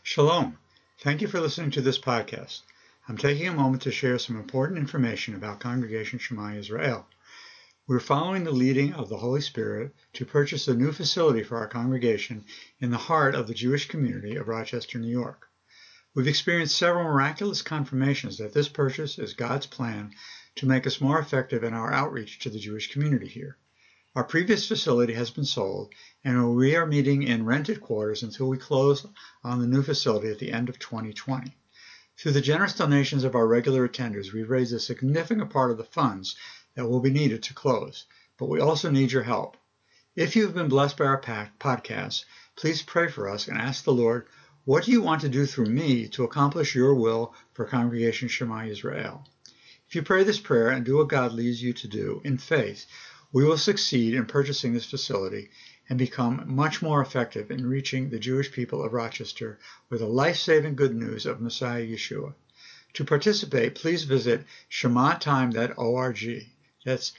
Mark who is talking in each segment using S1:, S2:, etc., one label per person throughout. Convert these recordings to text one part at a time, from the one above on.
S1: Shalom. Thank you for listening to this podcast. I'm taking a moment to share some important information about Congregation Shema Israel. We're following the leading of the Holy Spirit to purchase a new facility for our congregation in the heart of the Jewish community of Rochester, New York. We've experienced several miraculous confirmations that this purchase is God's plan to make us more effective in our outreach to the Jewish community here. Our previous facility has been sold, and we are meeting in rented quarters until we close on the new facility at the end of 2020. Through the generous donations of our regular attenders, we've raised a significant part of the funds that will be needed to close, but we also need your help. If you have been blessed by our podcast, please pray for us and ask the Lord, what do you want to do through me to accomplish your will for Congregation Shema Israel? If you pray this prayer and do what God leads you to do in faith, we will succeed in purchasing this facility and become much more effective in reaching the Jewish people of Rochester with the life-saving good news of Messiah Yeshua. To participate, please visit shematime.org. That's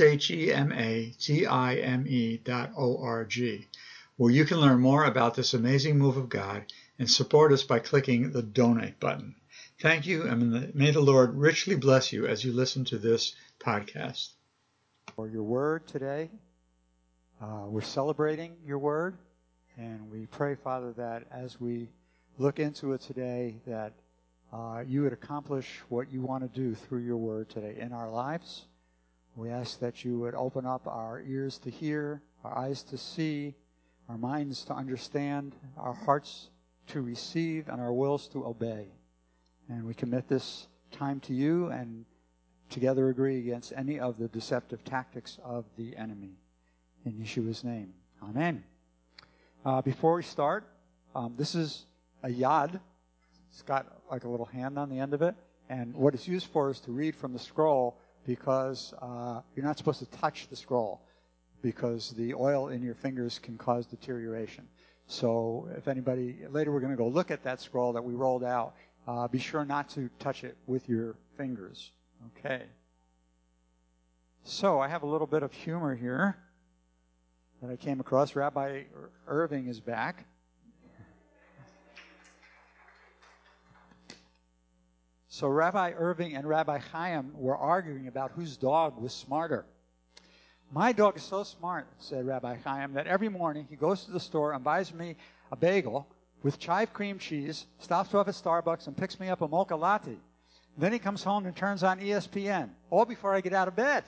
S1: SHEMATIME.org, where you can learn more about this amazing move of God and support us by clicking the donate button. Thank you, and may the Lord richly bless you as you listen to this podcast.
S2: For your word today. We're celebrating your word, and we pray, Father, that as we look into it today, that you would accomplish what you want to do through your word today in our lives. We ask that you would open up our ears to hear, our eyes to see, our minds to understand, our hearts to receive, and our wills to obey. And we commit this time to you and together agree against any of the deceptive tactics of the enemy. In Yeshua's name. Amen. Before we start, this is a yad. It's got like a little hand on the end of it. And what it's used for is to read from the scroll, because you're not supposed to touch the scroll, because the oil in your fingers can cause deterioration. So if anybody, later we're going to go look at that scroll that we rolled out. Be sure not to touch it with your fingers. Okay. So I have a little bit of humor here that I came across. Rabbi Irving is back. So Rabbi Irving and Rabbi Chaim were arguing about whose dog was smarter. My dog is so smart, said Rabbi Chaim, that every morning he goes to the store and buys me a bagel with chive cream cheese, stops off at Starbucks and picks me up a mocha latte. Then he comes home and turns on ESPN, all before I get out of bed.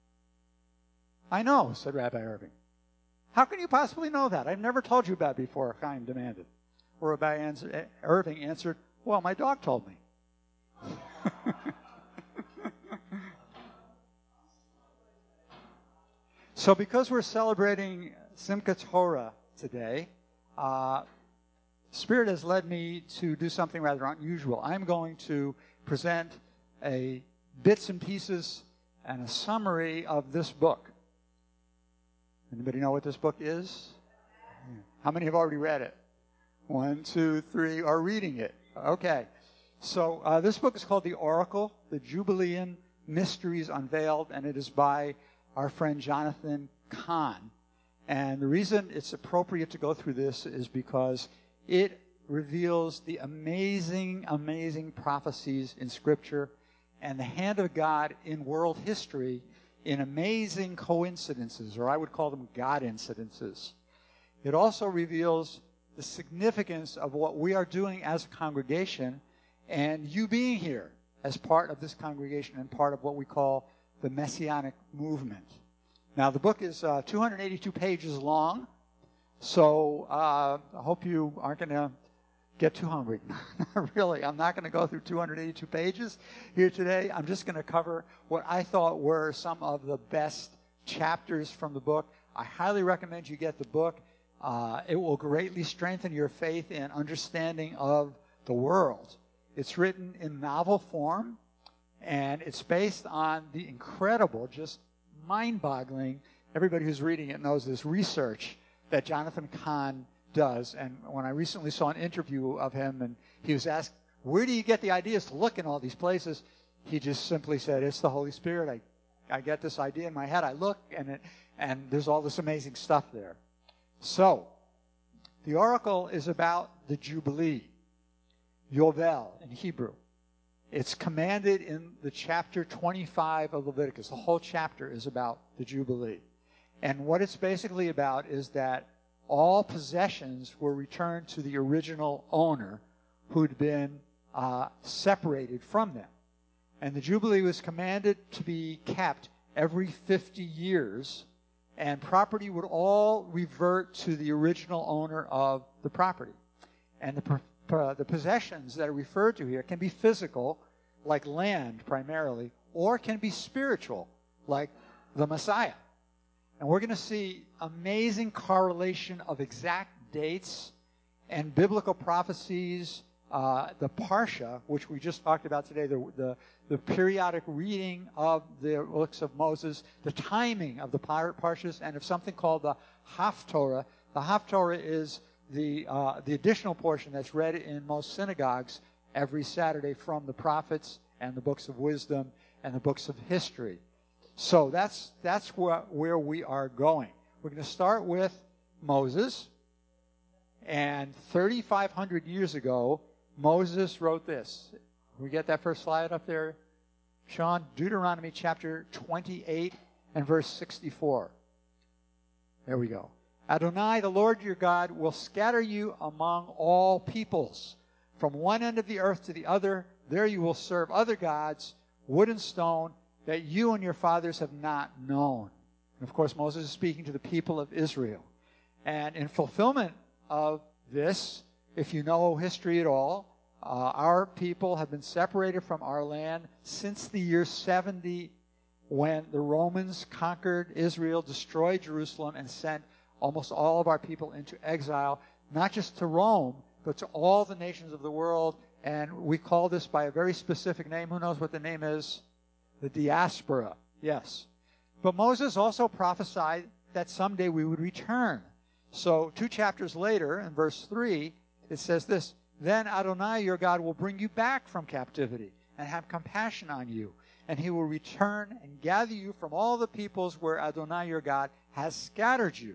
S2: I know, said Rabbi Irving. How can you possibly know that? I've never told you about it before, Chaim demanded. Rabbi Irving answered, well, my dog told me. So because we're celebrating Simchat Torah today, Spirit has led me to do something rather unusual. I'm going to present a bits and pieces and a summary of this book. Anybody know what this book is? How many have already read it? 1, 2, 3 are reading it. Okay. So this book is called The Oracle, The Jubilean Mysteries Unveiled, and it is by our friend Jonathan Cahn. And the reason it's appropriate to go through this is because it reveals the amazing, amazing prophecies in Scripture and the hand of God in world history in amazing coincidences, or I would call them God incidences. It also reveals the significance of what we are doing as a congregation and you being here as part of this congregation and part of what we call the Messianic movement. Now, the book is 282 pages long, so I hope you aren't going to get too hungry. Really, I'm not going to go through 282 pages here today. I'm just going to cover what I thought were some of the best chapters from the book. I highly recommend you get the book. It will greatly strengthen your faith and understanding of the world. It's written in novel form, and it's based on the incredible, just mind-boggling, everybody who's reading it knows this, research that Jonathan Cahn does. And when I recently saw an interview of him and he was asked, where do you get the ideas to look in all these places? He just simply said, it's the Holy Spirit. I get this idea in my head. I look, and there's all this amazing stuff there. So, the Oracle is about the Jubilee. Yovel in Hebrew. It's commanded in the chapter 25 of Leviticus. The whole chapter is about the Jubilee. And what it's basically about is that all possessions were returned to the original owner who'd been separated from them. And the Jubilee was commanded to be kept every 50 years, and property would all revert to the original owner of the property. And the possessions that are referred to here can be physical, like land primarily, or can be spiritual, like the Messiah. And we're going to see amazing correlation of exact dates and biblical prophecies. The Parsha, which we just talked about today, the periodic reading of the books of Moses, the timing of the Parshas, and of something called the Haftorah. The Haftorah is the additional portion that's read in most synagogues every Saturday from the prophets and the books of wisdom and the books of history. So that's where we are going. We're going to start with Moses. And 3,500 years ago, Moses wrote this. Can we get that first slide up there, Sean? Deuteronomy chapter 28 and verse 64. There we go. Adonai, the Lord your God, will scatter you among all peoples. From one end of the earth to the other, there you will serve other gods, wood and stone, that you and your fathers have not known. And of course, Moses is speaking to the people of Israel. And in fulfillment of this, if you know history at all, our people have been separated from our land since the year 70, when the Romans conquered Israel, destroyed Jerusalem, and sent almost all of our people into exile, not just to Rome, but to all the nations of the world. And we call this by a very specific name. Who knows what the name is? The diaspora. Yes. But Moses also prophesied that someday we would return. So 2 chapters later, in verse 3, it says this: Then Adonai your God will bring you back from captivity and have compassion on you, and he will return and gather you from all the peoples where Adonai your God has scattered you.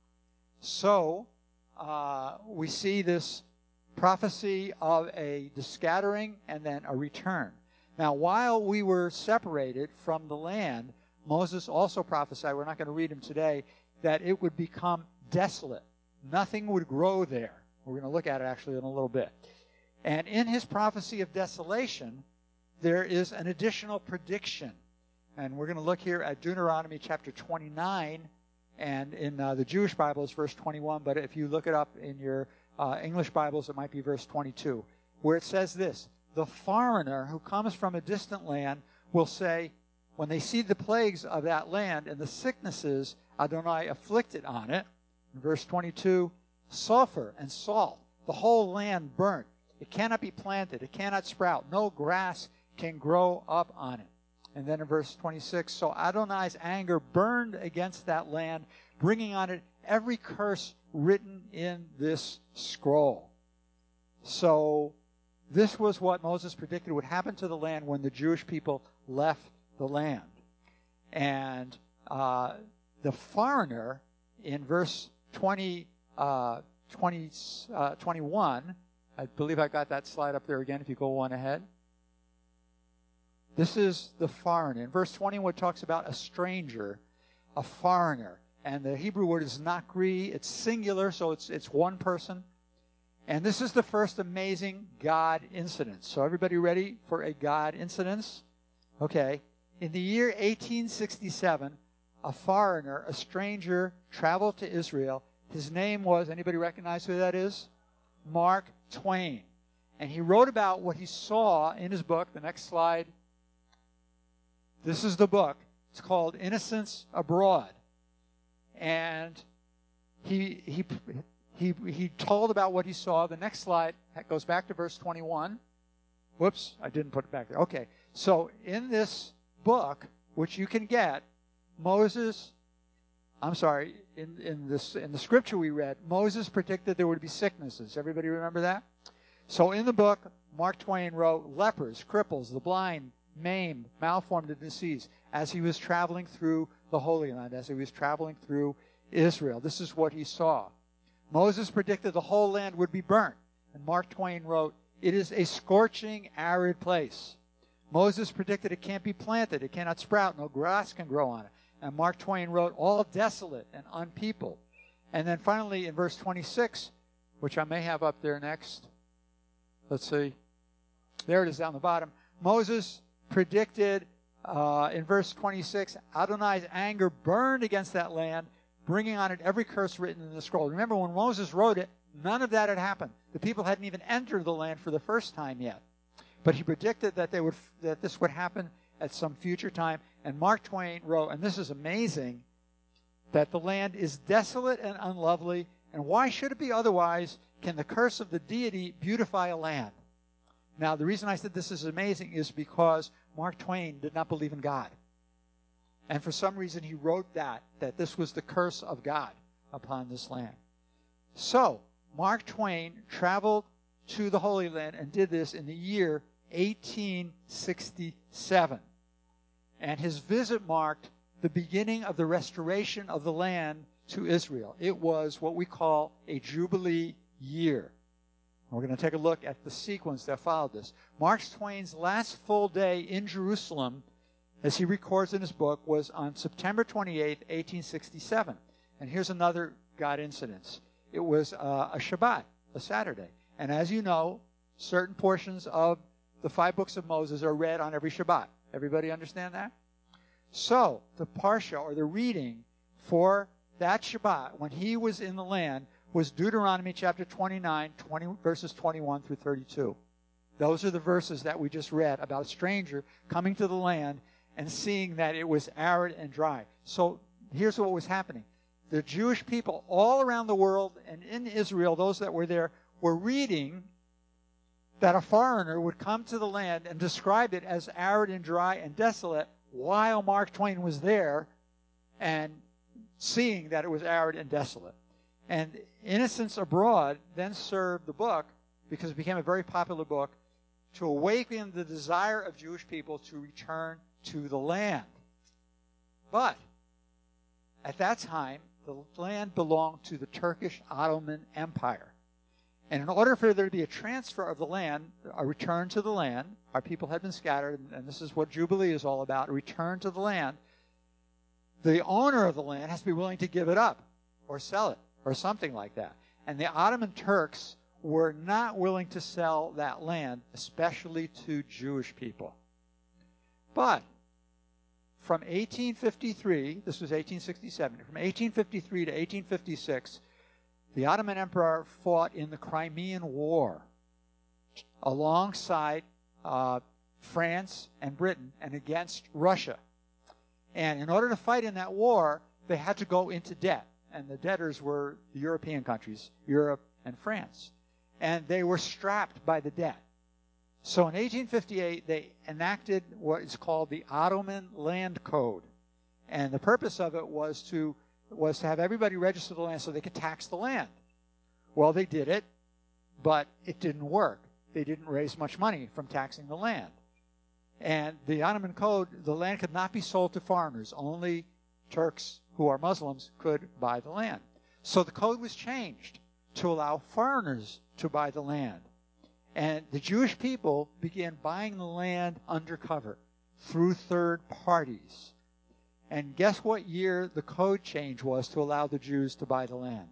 S2: So we see this prophecy of the scattering and then a return. Now, while we were separated from the land, Moses also prophesied, we're not going to read him today, that it would become desolate. Nothing would grow there. We're going to look at it actually in a little bit. And in his prophecy of desolation, there is an additional prediction. And we're going to look here at Deuteronomy chapter 29, and in the Jewish Bible it's verse 21, but if you look it up in your English Bibles, it might be verse 22, where it says this: The foreigner who comes from a distant land will say, when they see the plagues of that land and the sicknesses Adonai afflicted on it, in verse 22, sulfur and salt, the whole land burnt. It cannot be planted. It cannot sprout. No grass can grow up on it. And then in verse 26, so Adonai's anger burned against that land, bringing on it every curse written in this scroll. So this was what Moses predicted would happen to the land when the Jewish people left the land. And the foreigner in verse 21, I believe I got that slide up there again if you go one ahead. This is the foreigner. In verse 21 it talks about a stranger, a foreigner. And the Hebrew word is nakri. It's singular, so it's one person. And this is the first amazing God incident. So everybody ready for a God incident? Okay. In the year 1867, a foreigner, a stranger, traveled to Israel. His name was, anybody recognize who that is? Mark Twain. And he wrote about what he saw in his book. The next slide. This is the book. It's called Innocents Abroad. And he told about what he saw. The next slide goes back to verse 21. Whoops, I didn't put it back there. Okay, so in this book, which you can get, in the scripture we read, Moses predicted there would be sicknesses. Everybody remember that? So in the book, Mark Twain wrote, lepers, cripples, the blind, maimed, malformed, and diseased, as he was traveling through the Holy Land, as he was traveling through Israel. This is what he saw. Moses predicted the whole land would be burnt. And Mark Twain wrote, It is a scorching, arid place. Moses predicted it can't be planted, it cannot sprout, no grass can grow on it. And Mark Twain wrote, all desolate and unpeopled. And then finally in verse 26, which I may have up there next. Let's see. There it is down the bottom. Moses predicted in verse 26, Adonai's anger burned against that land, bringing on it every curse written in the scroll. Remember, when Moses wrote it, none of that had happened. The people hadn't even entered the land for the first time yet. But he predicted that this would happen at some future time. And Mark Twain wrote, and this is amazing, that the land is desolate and unlovely, and why should it be otherwise? Can the curse of the deity beautify a land? Now, the reason I said this is amazing is because Mark Twain did not believe in God. And for some reason he wrote that this was the curse of God upon this land. So, Mark Twain traveled to the Holy Land and did this in the year 1867. And his visit marked the beginning of the restoration of the land to Israel. It was what we call a Jubilee year. We're going to take a look at the sequence that followed this. Mark Twain's last full day in Jerusalem, as he records in his book, was on September 28, 1867. And here's another God incident. It was a Shabbat, a Saturday. And as you know, certain portions of the 5 books of Moses are read on every Shabbat. Everybody understand that? So, the Parsha, or the reading for that Shabbat, when he was in the land, was Deuteronomy chapter 29, verses 21 through 32. Those are the verses that we just read about a stranger coming to the land and seeing that it was arid and dry. So, here's what was happening. The Jewish people all around the world and in Israel, those that were there, were reading that a foreigner would come to the land and describe it as arid and dry and desolate while Mark Twain was there and seeing that it was arid and desolate. And Innocents Abroad then served the book, because it became a very popular book, to awaken the desire of Jewish people to return to the land. But at that time, the land belonged to the Turkish Ottoman Empire. And in order for there to be a transfer of the land, a return to the land, our people had been scattered, and this is what Jubilee is all about, a return to the land, the owner of the land has to be willing to give it up or sell it or something like that. And the Ottoman Turks were not willing to sell that land, especially to Jewish people. But from 1853, this was 1867, from 1853 to 1856, the Ottoman Empire fought in the Crimean War alongside France and Britain and against Russia. And in order to fight in that war, they had to go into debt. And the debtors were the European countries, Europe and France. And they were strapped by the debt. So in 1858, they enacted what is called the Ottoman Land Code. And the purpose of it was to have everybody register the land so they could tax the land. Well, they did it, but it didn't work. They didn't raise much money from taxing the land. And the Ottoman Code, the land could not be sold to foreigners. Only Turks who are Muslims could buy the land. So the code was changed to allow foreigners to buy the land. And the Jewish people began buying the land undercover through third parties. And guess what year the code change was to allow the Jews to buy the land?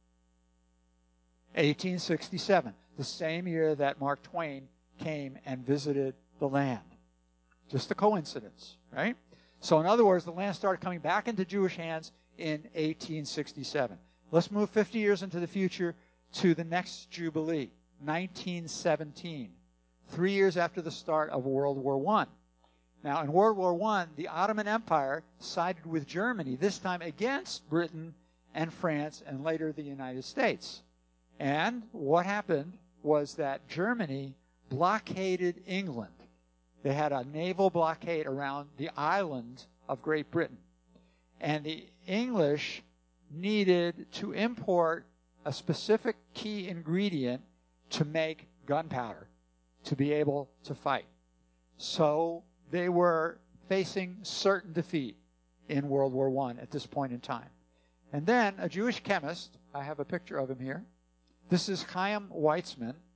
S2: 1867, the same year that Mark Twain came and visited the land. Just a coincidence, right? So in other words, the land started coming back into Jewish hands in 1867. Let's move 50 years into the future to the next Jubilee, 1917, 3 years after the start of World War I. Now, in World War I, the Ottoman Empire sided with Germany, this time against Britain and France, and later the United States. And what happened was that Germany blockaded England. They had a naval blockade around the island of Great Britain. And the English needed to import a specific key ingredient to make gunpowder to be able to fight. So they were facing certain defeat in World War I at this point in time. And then a Jewish chemist, I have a picture of him here. This is Chaim Weizmann,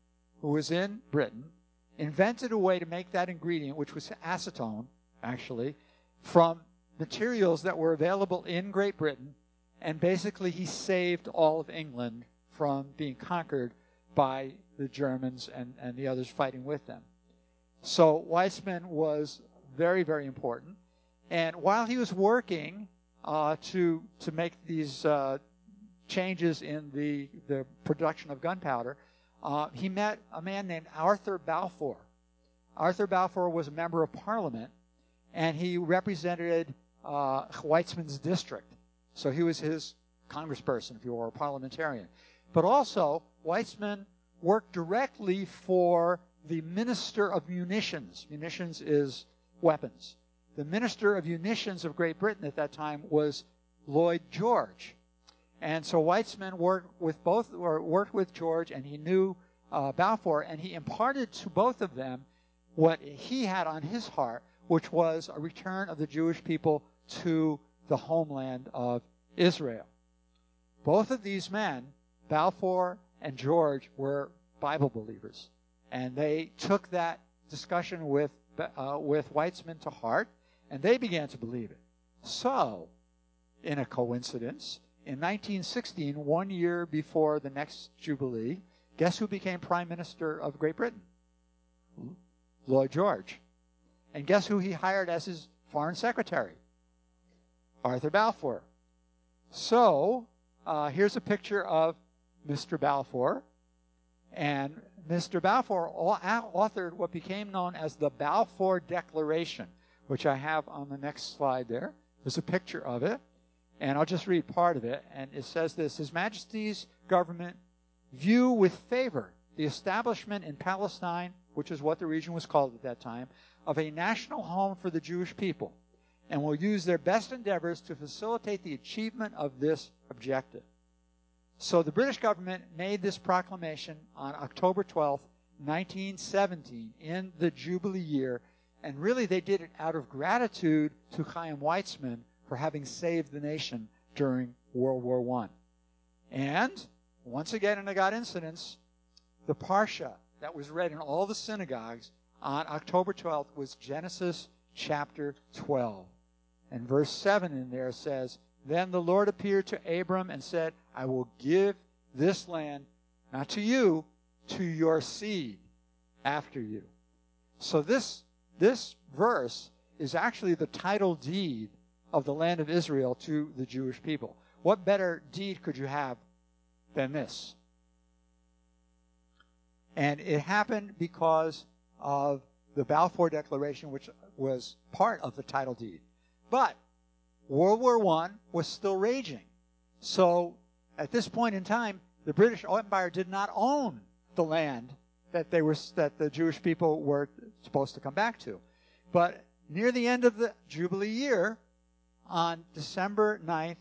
S2: who was in Britain, invented a way to make that ingredient, which was acetone, actually, from materials that were available in Great Britain, and basically he saved all of England from being conquered by the Germans and the others fighting with them. So Weizmann was very, very important. And while he was working to make these changes in the production of gunpowder, he met a man named Arthur Balfour. Arthur Balfour was a member of Parliament, and he represented Weizmann's district. So he was his congressperson, if you were, a parliamentarian. But also, Weizmann worked directly for the Minister of Munitions. Munitions is weapons. The Minister of Munitions of Great Britain at that time was Lloyd George. And so Weizmann worked with George, and he knew Balfour, and he imparted to both of them what he had on his heart, which was a return of the Jewish people to the homeland of Israel. Both of these men, Balfour and George, were Bible believers, and they took that discussion with Weizmann to heart, and they began to believe it. So, in a coincidence, in 1916, 1 year before the next Jubilee, guess who became Prime Minister of Great Britain? Lloyd George. And guess who he hired as his Foreign Secretary? Arthur Balfour. So, here's a picture of Mr. Balfour. And Mr. Balfour authored what became known as the Balfour Declaration, which I have on the next slide there. There's a picture of it. And I'll just read part of it. And it says this: His Majesty's government view with favor the establishment in Palestine, which is what the region was called at that time, of a national home for the Jewish people, and will use their best endeavors to facilitate the achievement of this objective. So the British government made this proclamation on October 12th, 1917, in the Jubilee year, and really they did it out of gratitude to Chaim Weizmann for having saved the nation during World War I. And, once again in a God incidence, the Parsha that was read in all the synagogues on October 12th was Genesis chapter 12. And verse 7 in there says, Then the Lord appeared to Abram and said, I will give this land, not to you, to your seed after you. So this verse is actually the title deed of the land of Israel to the Jewish people. What better deed could you have than this? And it happened because of the Balfour Declaration, which was part of the title deed. But World War I was still raging. So at this point in time, the British Empire did not own the land that the Jewish people were supposed to come back to. But near the end of the Jubilee year, on December 9th,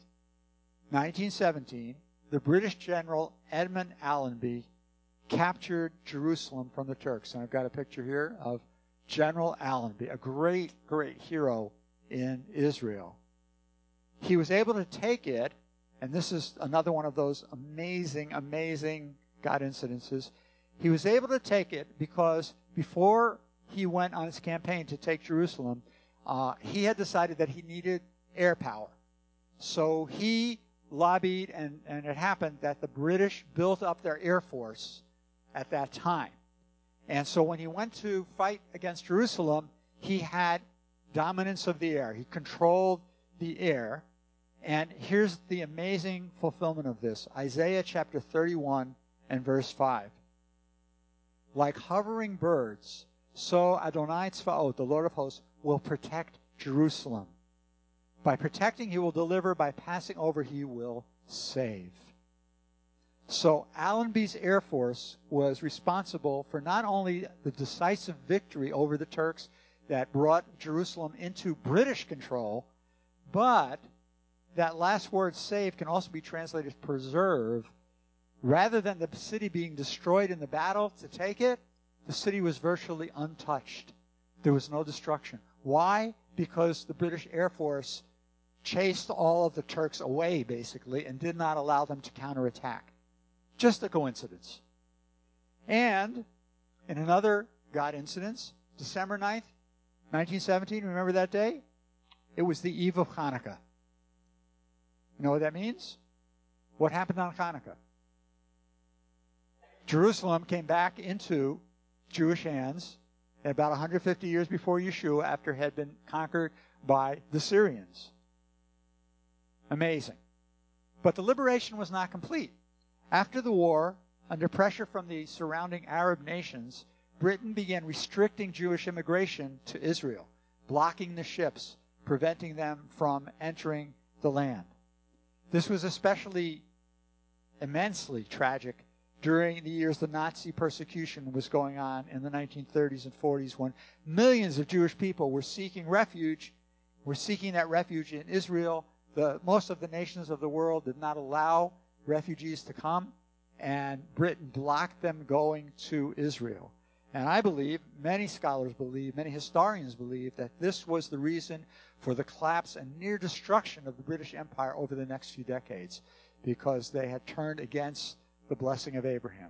S2: 1917, the British General Edmund Allenby captured Jerusalem from the Turks. And I've got a picture here of General Allenby, a great, great hero in Israel. He was able to take it, and this is another one of those amazing, amazing God incidences. He was able to take it because before he went on his campaign to take Jerusalem, he had decided that he needed air power. So he lobbied, and it happened that the British built up their air force at that time. And so when he went to fight against Jerusalem, he had dominance of the air. He controlled the air. And here's the amazing fulfillment of this. Isaiah chapter 31 and verse 5. Like hovering birds, so Adonai Tzvaot, the Lord of hosts, will protect Jerusalem. By protecting, he will deliver. By passing over, he will save. So Allenby's Air Force was responsible for not only the decisive victory over the Turks that brought Jerusalem into British control, but that last word save can also be translated preserve. Rather than the city being destroyed in the battle to take it, the city was virtually untouched. There was no destruction. Why? Because the British Air Force chased all of the Turks away, basically, and did not allow them to counterattack. Just a coincidence. And In another God incident, December 9th, 1917, remember that day? It was the eve of Hanukkah. You know what that means? What happened on Hanukkah? Jerusalem came back into Jewish hands about 150 years before Yeshua, after it had been conquered by the Syrians. Amazing. But the liberation was not complete. After the war, under pressure from the surrounding Arab nations, Britain began restricting Jewish immigration to Israel, blocking the ships, preventing them from entering the land. This was especially immensely tragic during the years the Nazi persecution was going on in the 1930s and 40s, when millions of Jewish people were seeking refuge, in Israel. Most of the nations of the world did not allow refugees to come, and Britain blocked them going to Israel. And I believe, many scholars believe, many historians believe, that this was the reason for the collapse and near destruction of the British Empire over the next few decades, because they had turned against the blessing of Abraham.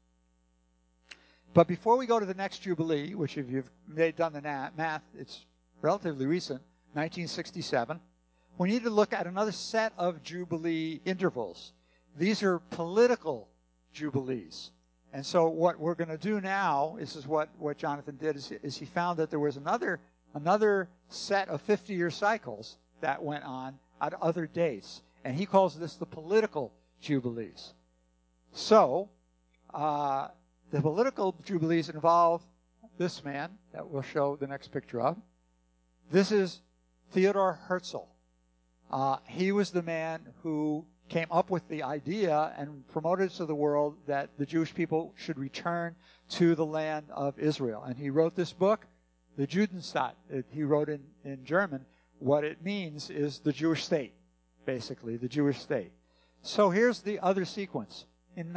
S2: But before we go to the next Jubilee, which if you've done the math, it's relatively recent, 1967, we need to look at another set of Jubilee intervals. These are political Jubilees. And so what we're going to do now, this is what Jonathan did, is he found that there was another set of 50-year cycles that went on at other dates. And he calls this the political Jubilees. So, the political Jubilees involve this man that we'll show the next picture of. This is Theodor Herzl. He was the man who came up with the idea and promoted to the world that the Jewish people should return to the land of Israel. And he wrote this book, the Judenstaat. He wrote in German. What it means is the Jewish state, basically, the Jewish state. So here's the other sequence. In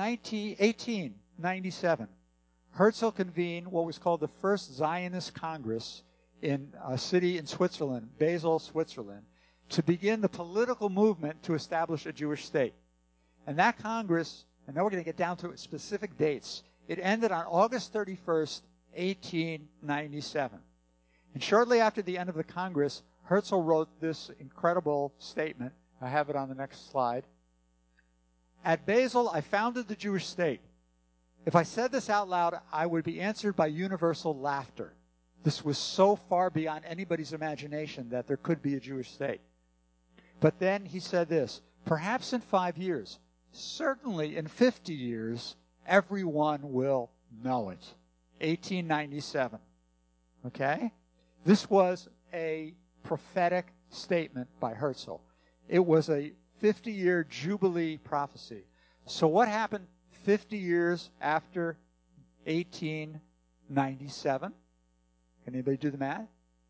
S2: 1897, Herzl convened what was called the First Zionist Congress in a city in Switzerland, Basel, Switzerland, to begin the political movement to establish a Jewish state. And that Congress, and now we're going to get down to specific dates, it ended on August 31st, 1897. And shortly after the end of the Congress, Herzl wrote this incredible statement. I have it on the next slide. At Basel, I founded the Jewish state. If I said this out loud, I would be answered by universal laughter. This was so far beyond anybody's imagination that there could be a Jewish state. But then he said this, perhaps in 5 years, certainly in 50 years, everyone will know it. 1897. Okay? This was a prophetic statement by Herzl. It was a 50-year Jubilee prophecy. So what happened 50 years after 1897? Can anybody do the math?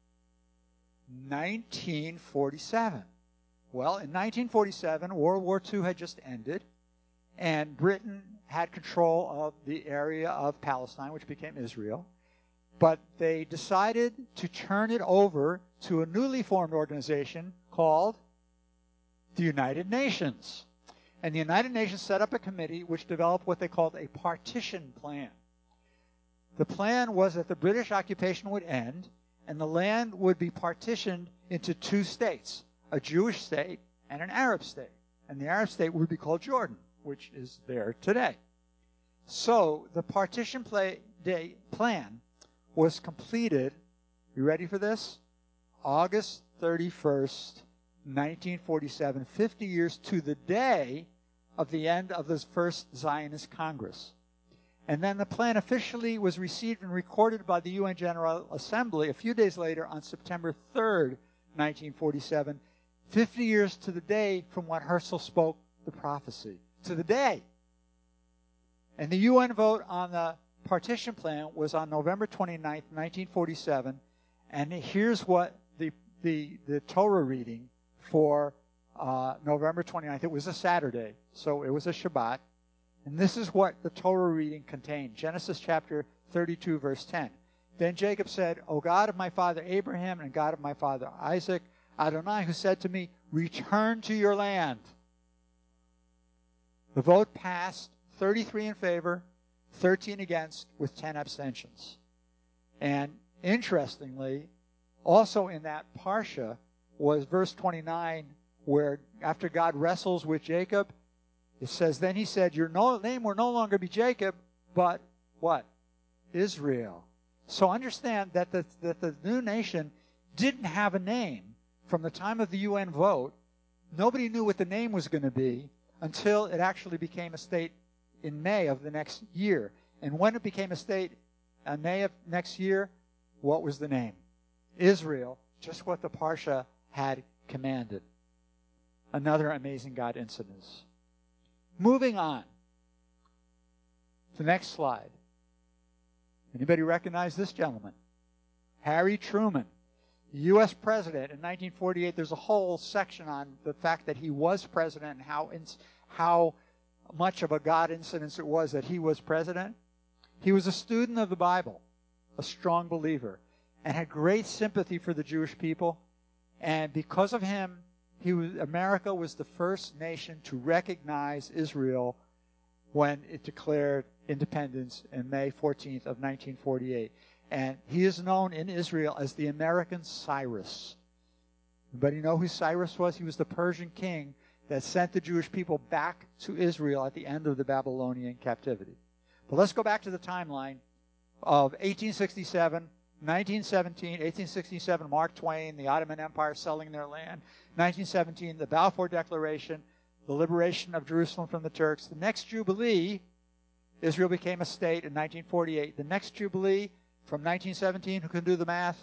S2: 1947. Well, in 1947, World War II had just ended, and Britain had control of the area of Palestine, which became Israel. But they decided to turn it over to a newly formed organization called the United Nations. And the United Nations set up a committee which developed what they called a partition plan. The plan was that the British occupation would end, and the land would be partitioned into two states, a Jewish state and an Arab state. And the Arab state would be called Jordan, which is there today. So the partition plan was completed, you ready for this? August 31st, 1947, 50 years to the day of the end of this first Zionist Congress. And then the plan officially was received and recorded by the UN General Assembly a few days later on September 3rd, 1947, 50 years to the day from when Herzl spoke the prophecy. To the day. And the UN vote on the partition plan was on November 29th, 1947. And here's what the Torah reading for November 29th. It was a Saturday, so it was a Shabbat. And this is what the Torah reading contained. Genesis chapter 32, verse 10. Then Jacob said, O God of my father Abraham and God of my father Isaac, Adonai, who said to me, return to your land. The vote passed 33 in favor, 13 against, with 10 abstentions. And interestingly, also in that Parsha was verse 29, where after God wrestles with Jacob, it says, then he said, your name will no longer be Jacob, but what? Israel. So understand that the new nation didn't have a name from the time of the UN vote. Nobody knew what the name was going to be until it actually became a state in May of the next year. And when it became a state in May of next year, what was the name? Israel, just what the Parsha had commanded. Another amazing God incident. Moving on. The next slide. Anybody recognize this gentleman? Harry Truman, U.S. president in 1948. There's a whole section on the fact that he was president and how much of a God incident it was that he was president. He was a student of the Bible, a strong believer, and had great sympathy for the Jewish people. And because of him, America was the first nation to recognize Israel when it declared independence in May 14th of 1948. And he is known in Israel as the American Cyrus. Anybody know who Cyrus was? He was the Persian king that sent the Jewish people back to Israel at the end of the Babylonian captivity. But let's go back to the timeline of 1867, 1917, 1867, Mark Twain, the Ottoman Empire selling their land. 1917, the Balfour Declaration, the liberation of Jerusalem from the Turks. The next Jubilee, Israel became a state in 1948. The next Jubilee from 1917, who can do the math?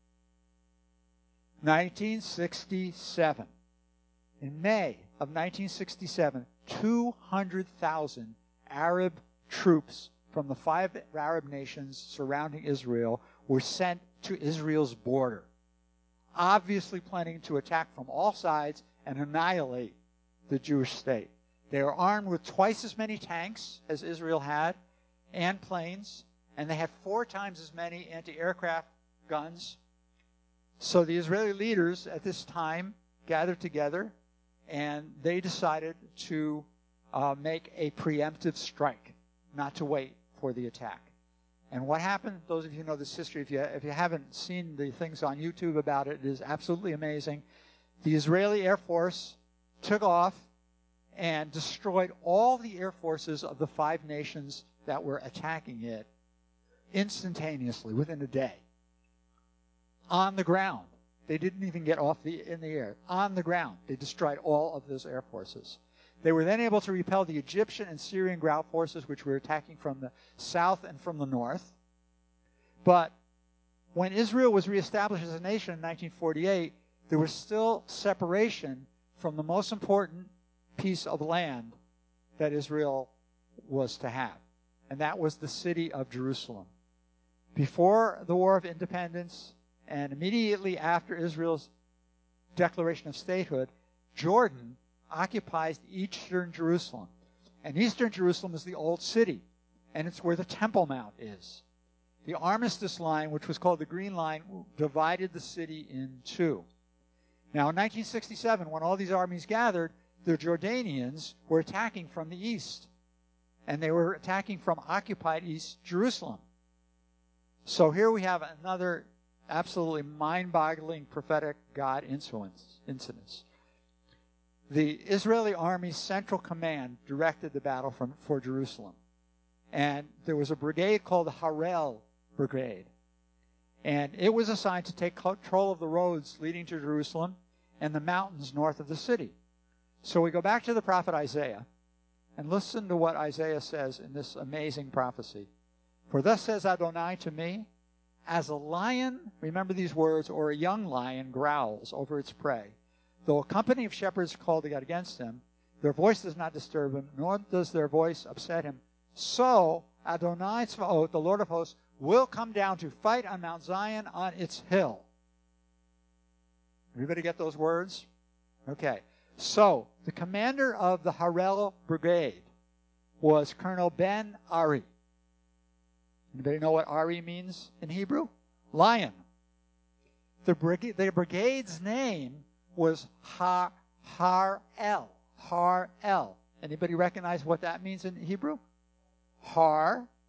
S2: 1967. In May of 1967, 200,000 Arab troops from the 5 Arab nations surrounding Israel were sent to Israel's border, obviously planning to attack from all sides and annihilate the Jewish state. They were armed with twice as many tanks as Israel had, and planes, and they had 4 times as many anti-aircraft guns. So the Israeli leaders at this time gathered together, and they decided to make a preemptive strike, not to wait for the attack. And what happened, those of you who know this history, if you haven't seen the things on YouTube about it, it is absolutely amazing. The Israeli Air Force took off and destroyed all the air forces of the 5 nations that were attacking it instantaneously, within a day. On the ground. They didn't even get off in the air. On the ground, they destroyed all of those air forces. They were then able to repel the Egyptian and Syrian ground forces, which were attacking from the south and from the north. But when Israel was reestablished as a nation in 1948, there was still separation from the most important piece of land that Israel was to have, and that was the city of Jerusalem. Before the War of Independence and immediately after Israel's declaration of statehood, Jordan occupies eastern Jerusalem. And eastern Jerusalem is the Old City, and it's where the Temple Mount is. The Armistice Line, which was called the Green Line, divided the city in 2. Now, in 1967, when all these armies gathered, the Jordanians were attacking from the east, and they were attacking from occupied East Jerusalem. So here we have another absolutely mind-boggling prophetic God incidents. The Israeli Army's Central Command directed the battle for Jerusalem. And there was a brigade called the Harel Brigade. And it was assigned to take control of the roads leading to Jerusalem and the mountains north of the city. So we go back to the prophet Isaiah and listen to what Isaiah says in this amazing prophecy. For thus says Adonai to me, as a lion, remember these words, or a young lion growls over its prey, though a company of shepherds called out against him, their voice does not disturb him, nor does their voice upset him. So Adonai Tzvaot, the Lord of hosts, will come down to fight on Mount Zion on its hill. Everybody get those words? Okay. So the commander of the Harel Brigade was Colonel Ben Ari. Anybody know what Ari means in Hebrew? Lion. The brigade's name was Har-El. Har-El. Anybody recognize what that means in Hebrew? Har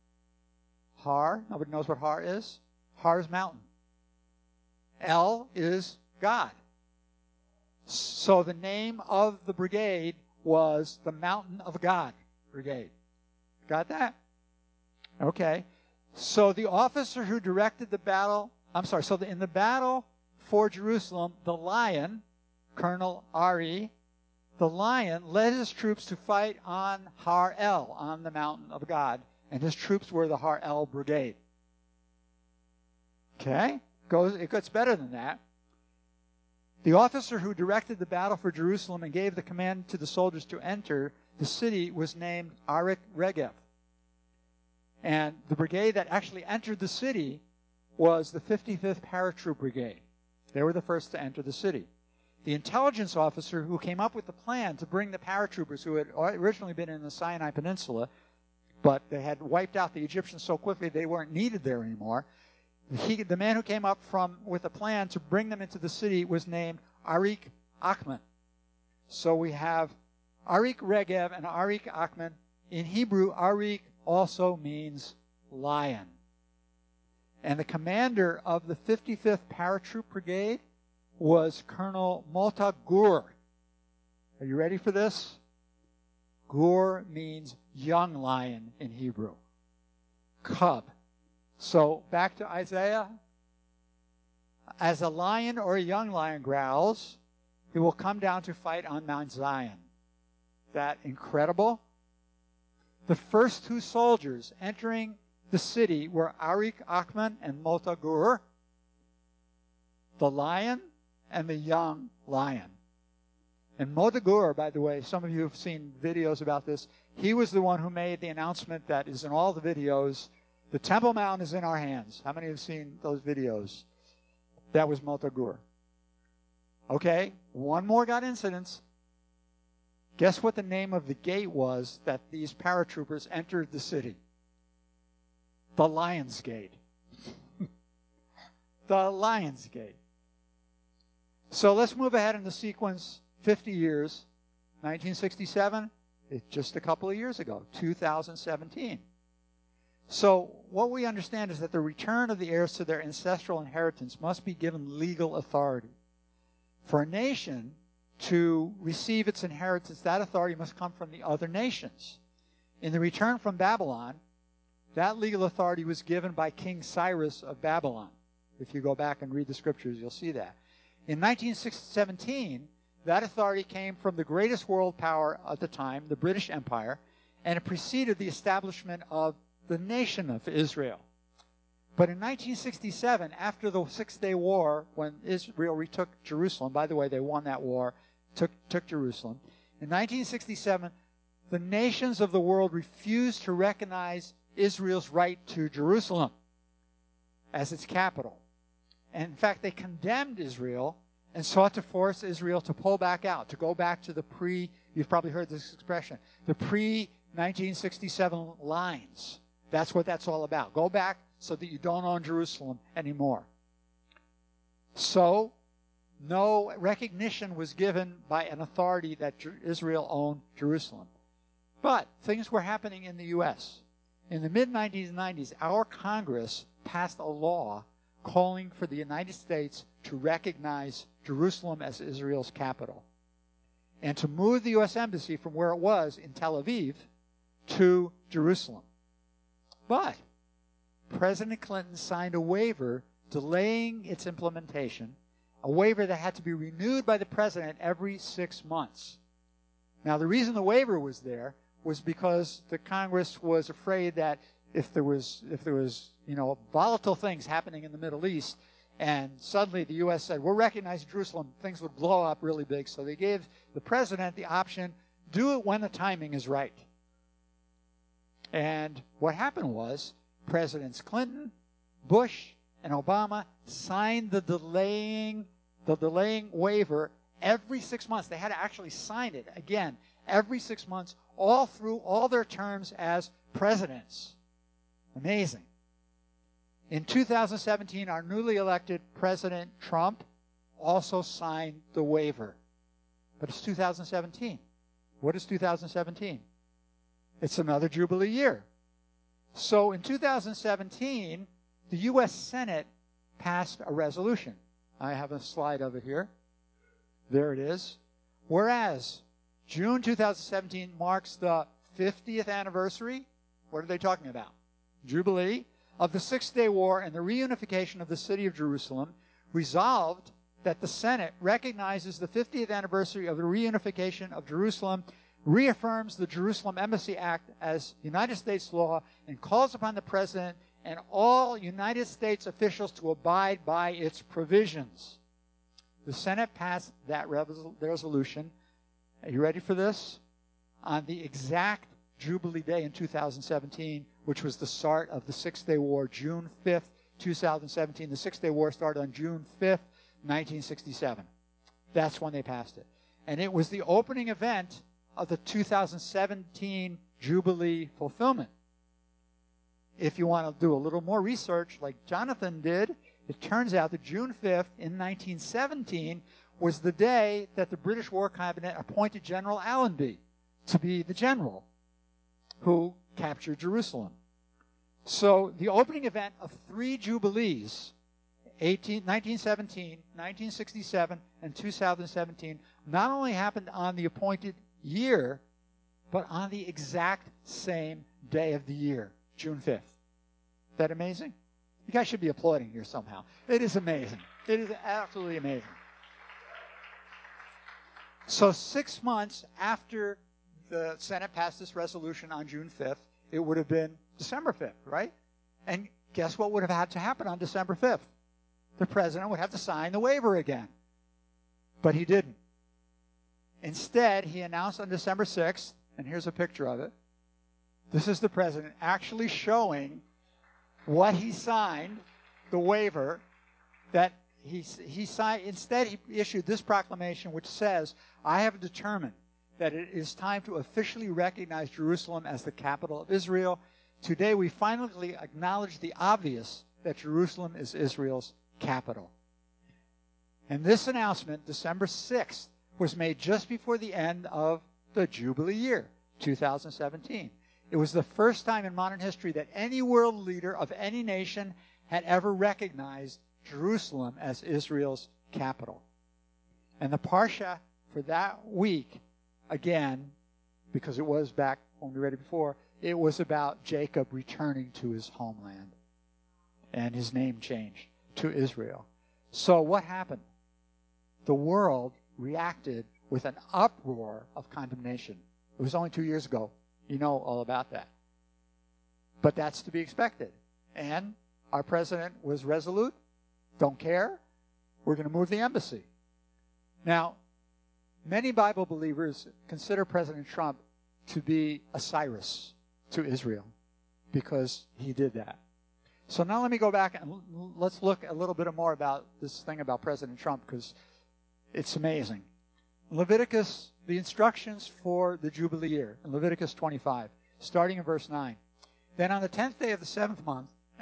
S2: Har. Nobody knows what Har is? Har is mountain. El is God. So the name of the brigade was the Mountain of God Brigade. Got that? Okay. So the officer who directed the battle, in the battle for Jerusalem, the Lion, Colonel Ari, the Lion led his troops to fight on Har El, on the Mountain of God, and his troops were the Har El Brigade. Okay? It gets better than that. The officer who directed the battle for Jerusalem and gave the command to the soldiers to enter the city was named Arik Regev. And the brigade that actually entered the city was the 55th Paratroop Brigade. They were the first to enter the city. The intelligence officer who came up with the plan to bring the paratroopers who had originally been in the Sinai Peninsula, but they had wiped out the Egyptians so quickly they weren't needed there anymore, the man who came up with a plan to bring them into the city was named Arik Achman. So we have Arik Regev and Arik Achman. In Hebrew, Arik also means lion. And the commander of the 55th Paratroop Brigade was Colonel Mota Gur. Are you ready for this? Gur means young lion in Hebrew. Cub. So back to Isaiah. As a lion or a young lion growls, he will come down to fight on Mount Zion. That incredible? The first two soldiers entering the city were Arik Achman and Mota Gur, the lion and the young lion. And Mota Gur, by the way, some of you have seen videos about this, he was the one who made the announcement that is in all the videos, the Temple Mount is in our hands. How many have seen those videos? That was Mota Gur. Okay, one more got incidents. Guess what the name of the gate was that these paratroopers entered the city? The Lion's Gate. The Lion's Gate. So let's move ahead in the sequence 50 years. 1967, it's just a couple of years ago, 2017. So what we understand is that the return of the heirs to their ancestral inheritance must be given legal authority. For a nation to receive its inheritance, that authority must come from the other nations. In the return from Babylon, that legal authority was given by King Cyrus of Babylon. If you go back and read the scriptures, you'll see that. In 1917, that authority came from the greatest world power at the time, the British Empire, and it preceded the establishment of the nation of Israel. But in 1967, after the Six-Day War, when Israel retook Jerusalem, by the way, they won that war, took Jerusalem. In 1967, the nations of the world refused to recognize Israel's right to Jerusalem as its capital. And in fact, they condemned Israel and sought to force Israel to pull back out, to go back to you've probably heard this expression, the pre-1967 lines. That's what that's all about. Go back so that you don't own Jerusalem anymore. So, no recognition was given by an authority that Israel owned Jerusalem. But things were happening in the U.S. In the mid-1990s, our Congress passed a law calling for the United States to recognize Jerusalem as Israel's capital and to move the U.S. Embassy from where it was in Tel Aviv to Jerusalem. But President Clinton signed a waiver delaying its implementation, a waiver that had to be renewed by the president every 6 months. Now, the reason the waiver was there was because the Congress was afraid that if there was volatile things happening in the Middle East, and suddenly the U.S. said, we're recognizing Jerusalem, things would blow up really big. So they gave the president the option, do it when the timing is right. And what happened was Presidents Clinton, Bush, and Obama signed the delaying waiver every 6 months. They had to actually sign it again every 6 months, all through all their terms as presidents. Amazing. In 2017, our newly elected President Trump also signed the waiver. But it's 2017. What is 2017? It's another Jubilee year. So in 2017, the U.S. Senate passed a resolution. I have a slide of it here. There it is. Whereas June 2017 marks the 50th anniversary. What are they talking about? Jubilee of the Six-Day War and the reunification of the city of Jerusalem, resolved that the Senate recognizes the 50th anniversary of the reunification of Jerusalem, reaffirms the Jerusalem Embassy Act as United States law, and calls upon the President and all United States officials to abide by its provisions. The Senate passed that resolution. Are you ready for this? On the exact Jubilee Day in 2017, which was the start of the Six-Day War, June 5th, 2017. The Six-Day War started on June 5th, 1967. That's when they passed it. And it was the opening event of the 2017 Jubilee fulfillment. If you want to do a little more research, like Jonathan did, it turns out that June 5th in 1917 was the day that the British War Cabinet appointed General Allenby to be the general who captured Jerusalem. So the opening event of three Jubilees, 1917, 1967, and 2017, not only happened on the appointed year, but on the exact same day of the year, June 5th. Is that amazing? You guys should be applauding here somehow. It is amazing. It is absolutely amazing. So 6 months after the Senate passed this resolution on June 5th, it would have been December 5th, right? And guess what would have had to happen on December 5th? The president would have to sign the waiver again. But he didn't. Instead, he announced on December 6th, and here's a picture of it. This is the president actually showing what he signed, the waiver, that he signed. Instead, he issued this proclamation which says, I have determined that it is time to officially recognize Jerusalem as the capital of Israel. Today, we finally acknowledge the obvious that Jerusalem is Israel's capital. And this announcement, December 6th, was made just before the end of the Jubilee year, 2017. It was the first time in modern history that any world leader of any nation had ever recognized Jerusalem as Israel's capital. And the Parsha for that week, again, because it was back when we read it before, it was about Jacob returning to his homeland. And his name changed to Israel. So what happened? The world reacted with an uproar of condemnation. It was only 2 years ago. You know all about that. But that's to be expected. And our president was resolute. Don't care. We're going to move the embassy. Now, many Bible believers consider President Trump to be a Cyrus to Israel because he did that. So now let me go back and let's look a little bit more about this thing about President Trump because it's amazing. Leviticus, the instructions for the Jubilee year, in Leviticus 25, starting in verse 9. Then on the 10th day of the 7th month,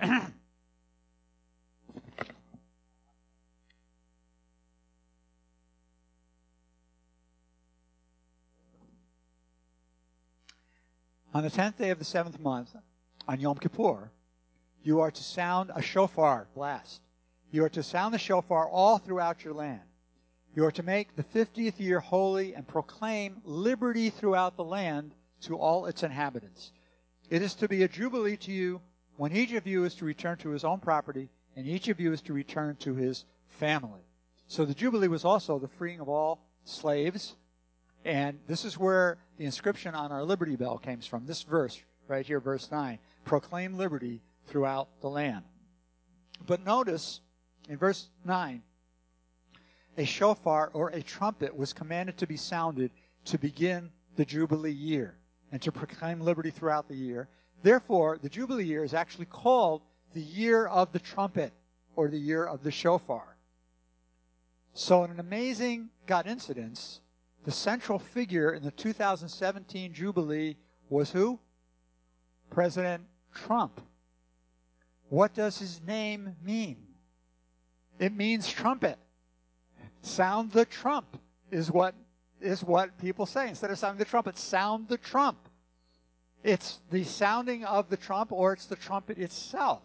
S2: on the 10th day of the 7th month, on Yom Kippur, you are to sound a shofar blast. You are to sound the shofar all throughout your land. You are to make the 50th year holy and proclaim liberty throughout the land to all its inhabitants. It is to be a jubilee to you when each of you is to return to his own property and each of you is to return to his family. So the jubilee was also the freeing of all slaves. And this is where the inscription on our Liberty Bell comes from. This verse right here, verse 9. Proclaim liberty throughout the land. But notice in verse 9, a shofar or a trumpet was commanded to be sounded to begin the Jubilee year and to proclaim liberty throughout the year. Therefore, the Jubilee year is actually called the year of the trumpet or the year of the shofar. So in an amazing God incidence, the central figure in the 2017 Jubilee was who? President Trump. What does his name mean? It means trumpet. Sound the trump is what people say. Instead of sounding the trumpet, sound the trump. It's the sounding of the trump, or it's the trumpet itself.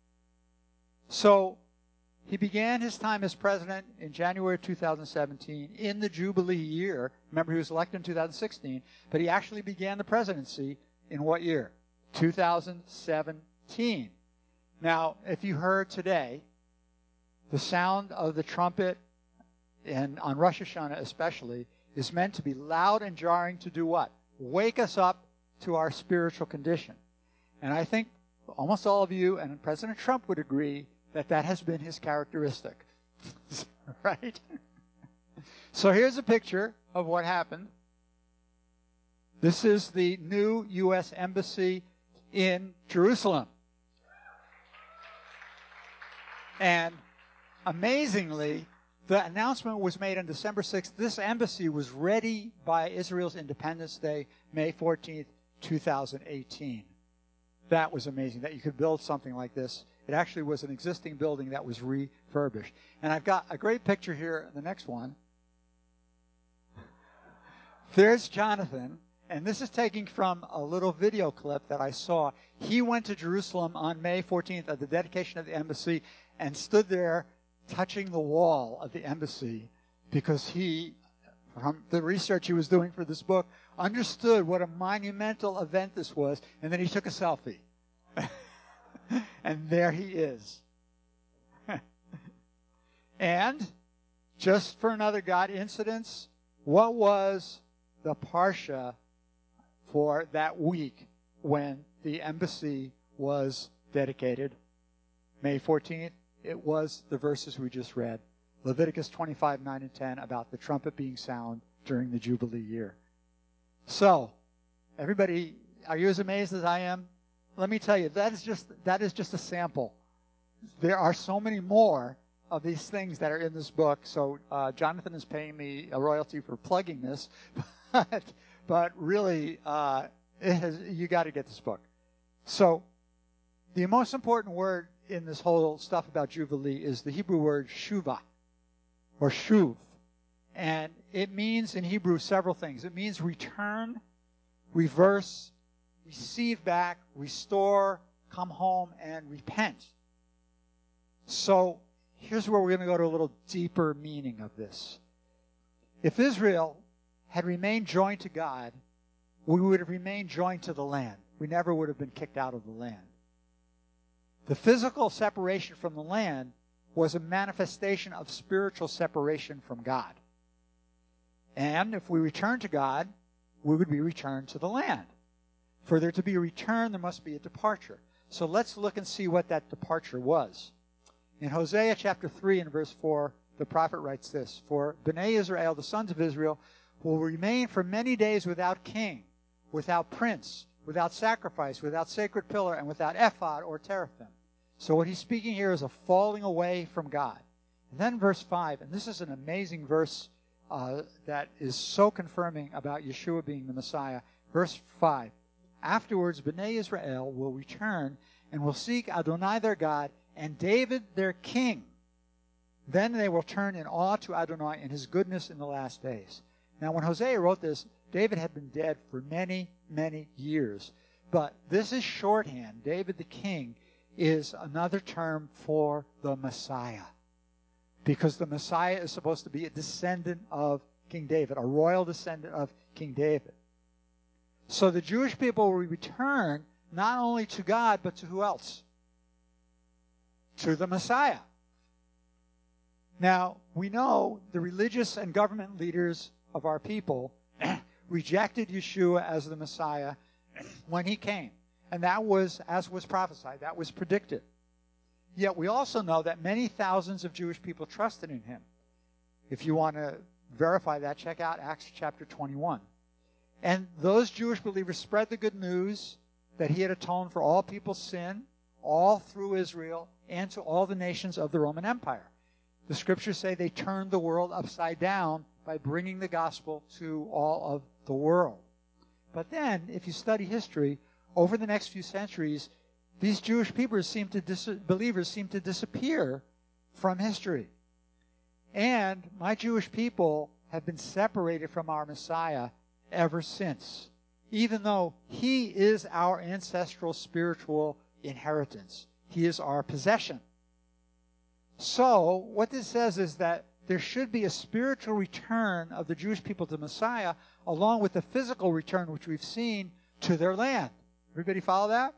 S2: So he began his time as president in January of 2017 in the Jubilee year. Remember, he was elected in 2016, but he actually began the presidency in what year? 2017. Now, if you heard today, the sound of the trumpet, and on Rosh Hashanah especially, is meant to be loud and jarring to do what? Wake us up to our spiritual condition. And I think almost all of you and President Trump would agree that that has been his characteristic. Right? So here's a picture of what happened. This is the new U.S. Embassy in Jerusalem. And amazingly, the announcement was made on December 6th. This embassy was ready by Israel's Independence Day, May 14th, 2018. That was amazing, that you could build something like this. It actually was an existing building that was refurbished. And I've got a great picture here, the next one. There's Jonathan, and this is taken from a little video clip that I saw. He went to Jerusalem on May 14th at the dedication of the embassy and stood there touching the wall of the embassy because he, from the research he was doing for this book, understood what a monumental event this was, and then he took a selfie. And there he is. And, just for another God incidence, what was the Parsha for that week when the embassy was dedicated? May 14th, it was the verses we just read. Leviticus 25, 9 and 10, about the trumpet being sound during the Jubilee year. So, everybody, are you as amazed as I am? Let me tell you, that is just a sample. There are so many more of these things that are in this book. So Jonathan is paying me a royalty for plugging this, but really, you got to get this book. So the most important word in this whole stuff about Jubilee is the Hebrew word shuvah, or shuv. And it means in Hebrew several things. It means return, reverse, receive back, restore, come home, and repent. So here's where we're going to go to a little deeper meaning of this. If Israel had remained joined to God, we would have remained joined to the land. We never would have been kicked out of the land. The physical separation from the land was a manifestation of spiritual separation from God. And if we return to God, we would be returned to the land. For there to be a return, there must be a departure. So let's look and see what that departure was. In Hosea chapter 3 and verse 4, the prophet writes this: For Bnei Israel, the sons of Israel, will remain for many days without king, without prince, without sacrifice, without sacred pillar, and without ephod or teraphim. So what he's speaking here is a falling away from God. And then verse 5, and this is an amazing verse that is so confirming about Yeshua being the Messiah. Verse 5, Afterwards Bnei Israel will return and will seek Adonai their God and David their king. Then they will turn in awe to Adonai and his goodness in the last days. Now when Hosea wrote this, David had been dead for many, many years. But this is shorthand. David the king is another term for the Messiah. Because the Messiah is supposed to be a descendant of King David, a royal descendant of King David. So the Jewish people will return not only to God, but to who else? To the Messiah. Now, we know the religious and government leaders of our people rejected Yeshua as the Messiah when he came. And that was, as was prophesied, that was predicted. Yet we also know that many thousands of Jewish people trusted in him. If you want to verify that, check out Acts chapter 21. And those Jewish believers spread the good news that he had atoned for all people's sin, all through Israel, and to all the nations of the Roman Empire. The scriptures say they turned the world upside down by bringing the gospel to all of the world. But then, if you study history, over the next few centuries, these Jewish believers seem to disappear from history. And my Jewish people have been separated from our Messiah ever since. even though he is our ancestral spiritual inheritance. He is our possession. So, what this says is that there should be a spiritual return of the Jewish people to Messiah, along with the physical return, which we've seen, to their land. Everybody follow that?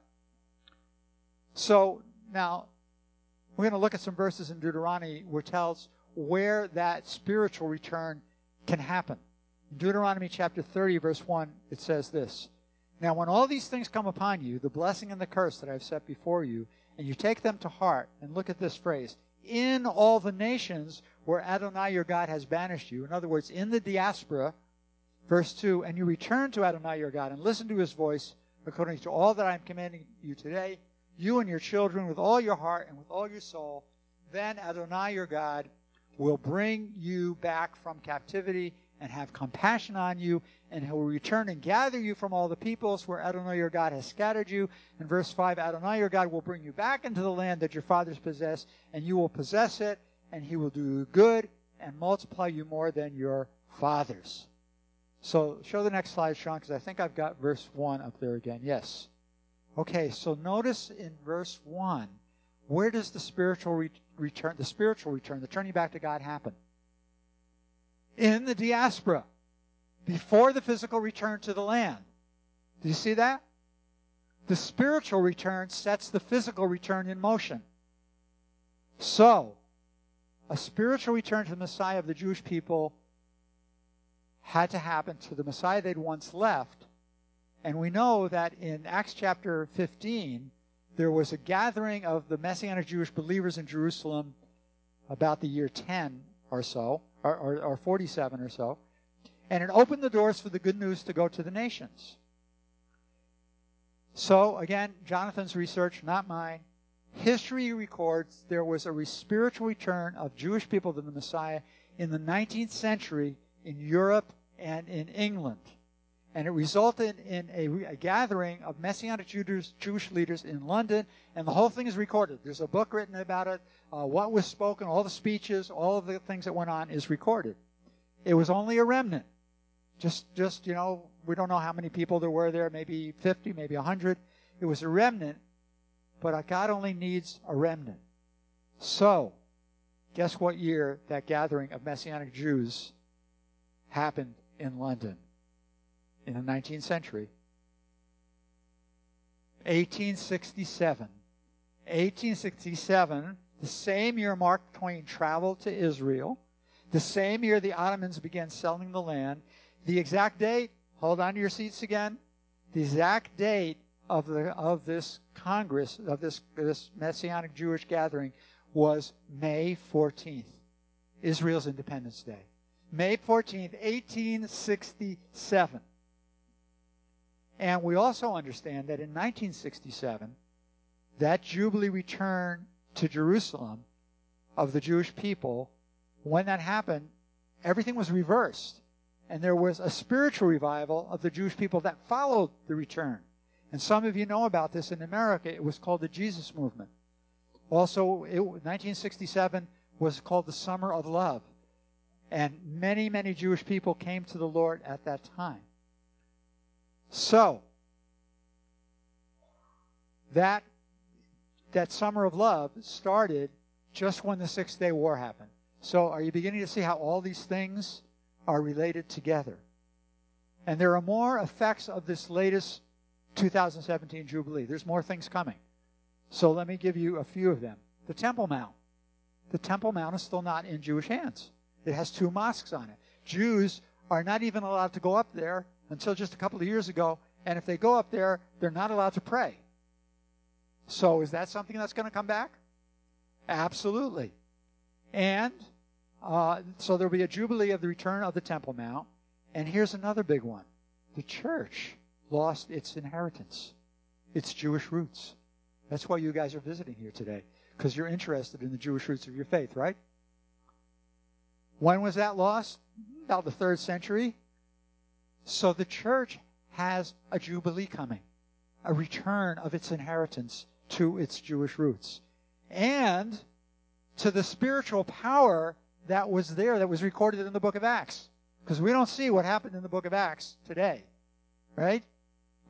S2: So, now, we're going to look at some verses in Deuteronomy which tells where that spiritual return can happen. In Deuteronomy chapter 30, verse 1, it says this: Now when all these things come upon you, the blessing and the curse that I have set before you, and you take them to heart, and look at this phrase, in all the nations where Adonai your God has banished you, in other words, in the diaspora, verse 2, and you return to Adonai your God and listen to his voice according to all that I am commanding you today, you and your children with all your heart and with all your soul, then Adonai your God will bring you back from captivity and have compassion on you, and he will return and gather you from all the peoples where Adonai your God has scattered you. In verse 5, Adonai your God will bring you back into the land that your fathers possessed, and you will possess it, and he will do you good and multiply you more than your fathers. So show the next slide, Sean, because I think I've got verse 1 up there again. Yes. Okay, so notice in verse 1, where does the spiritual return, the turning back to God, happen? In the diaspora, before the physical return to the land. Do you see that? The spiritual return sets the physical return in motion. So, a spiritual return to the Messiah of the Jewish people had to happen to the Messiah they'd once left. And we know that in Acts chapter 15, there was a gathering of the Messianic Jewish believers in Jerusalem about the year 10 or so, or 47 or so, and it opened the doors for the good news to go to the nations. So, again, Jonathan's research, not mine. History records there was a spiritual return of Jewish people to the Messiah in the 19th century in Europe and in England. And it resulted in a gathering of Messianic Jewish leaders in London, and the whole thing is recorded. There's a book written about it. What was spoken, all the speeches, all of the things that went on is recorded. It was only a remnant. Just we don't know how many people there were there, maybe 50, maybe 100. It was a remnant, but God only needs a remnant. So, guess what year that gathering of Messianic Jews happened in London? In the 19th century. 1867. 1867, the same year Mark Twain traveled to Israel, the same year the Ottomans began selling the land. The exact date, hold on to your seats again, the exact date of this Congress, of this Messianic Jewish gathering, was May 14th, Israel's Independence Day. May 14th, 1867. And we also understand that in 1967, that Jubilee return to Jerusalem of the Jewish people, when that happened, everything was reversed. And there was a spiritual revival of the Jewish people that followed the return. And some of you know about this in America. It was called the Jesus Movement. Also, 1967 was called the Summer of Love. And many, many Jewish people came to the Lord at that time. So, that Summer of Love started just when the Six-Day War happened. So, are you beginning to see how all these things are related together? And there are more effects of this latest 2017 Jubilee. There's more things coming. So, let me give you a few of them. The Temple Mount. The Temple Mount is still not in Jewish hands. It has 2 mosques on it. Jews are not even allowed to go up there until just a couple of years ago, and if they go up there, they're not allowed to pray. So is that something that's going to come back? Absolutely. And so there'll be a Jubilee of the return of the Temple Mount. And here's another big one. The church lost its inheritance, its Jewish roots. That's why you guys are visiting here today, because you're interested in the Jewish roots of your faith, right? When was that lost? About the 3rd century. So the church has a Jubilee coming, a return of its inheritance to its Jewish roots, and to the spiritual power that was there, that was recorded in the book of Acts. Because we don't see what happened in the book of Acts today, right?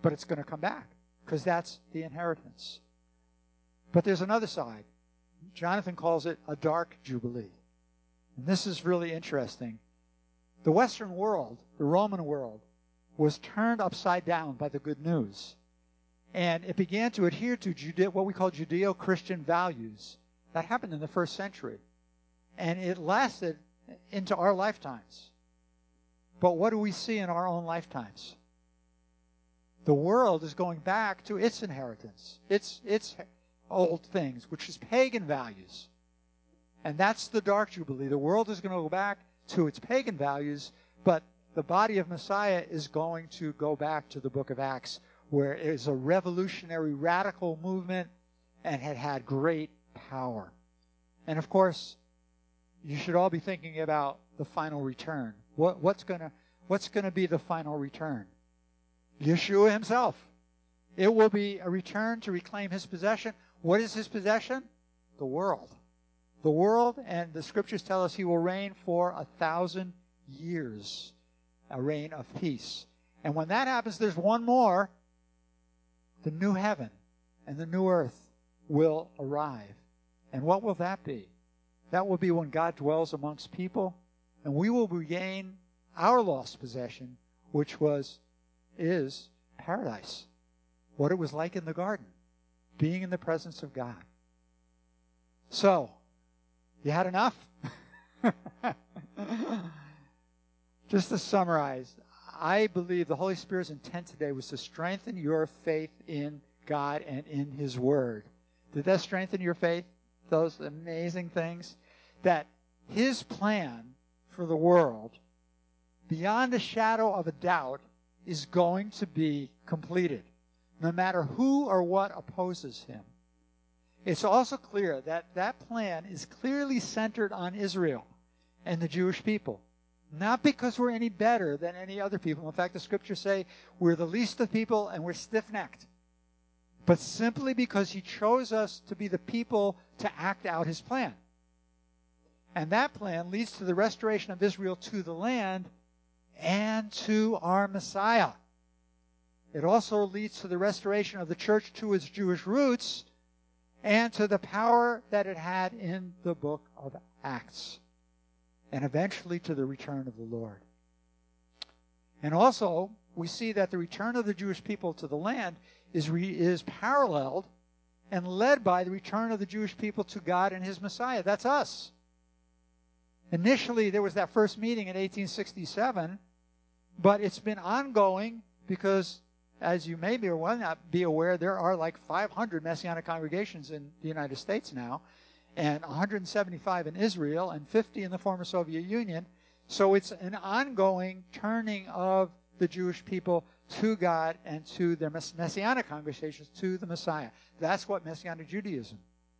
S2: but it's going to come back because that's the inheritance. But there's another side. Jonathan calls it a dark jubilee. And this is really interesting. The Western world, the Roman world, was turned upside down by the good news. And it began to adhere to what we call Judeo-Christian values. That happened in the first century. And it lasted into our lifetimes. But what do we see in our own lifetimes? The world is going back to its inheritance, its old things, which is pagan values. And that's the dark jubilee. The world is going to go back to its pagan values, but the body of Messiah is going to go back to the book of Acts, where it is a revolutionary, radical movement and had great power. And of course, you should all be thinking about the final return. What's going to be the final return? Yeshua himself. It will be a return to reclaim his possession. What is his possession? The world. The world, and the scriptures tell us he will reign for 1,000 years. A reign of peace. And when that happens, there's one more. The new heaven and the new earth will arrive. And what will that be? That will be when God dwells amongst people, and we will regain our lost possession, which is paradise. What it was like in the garden, being in the presence of God. So, you had enough? Just to summarize, I believe the Holy Spirit's intent today was to strengthen your faith in God and in his word. Did that strengthen your faith? Those amazing things? That his plan for the world, beyond a shadow of a doubt, is going to be completed, no matter who or what opposes him. It's also clear that that plan is clearly centered on Israel and the Jewish people. Not because we're any better than any other people. In fact, the scriptures say we're the least of people and we're stiff-necked. But simply because he chose us to be the people to act out his plan. And that plan leads to the restoration of Israel to the land and to our Messiah. It also leads to the restoration of the church to its Jewish roots and to the power that it had in the book of Acts. And eventually to the return of the Lord. And also, we see that the return of the Jewish people to the land is paralleled and led by the return of the Jewish people to God and his Messiah. That's us. Initially, there was that first meeting in 1867, but it's been ongoing because, as you may be or will not be aware, there are like 500 Messianic congregations in the United States now, and 175 in Israel, and 50 in the former Soviet Union. So it's an ongoing turning of the Jewish people to God and to their Messianic congregations, to the Messiah. That's what Messianic Judaism.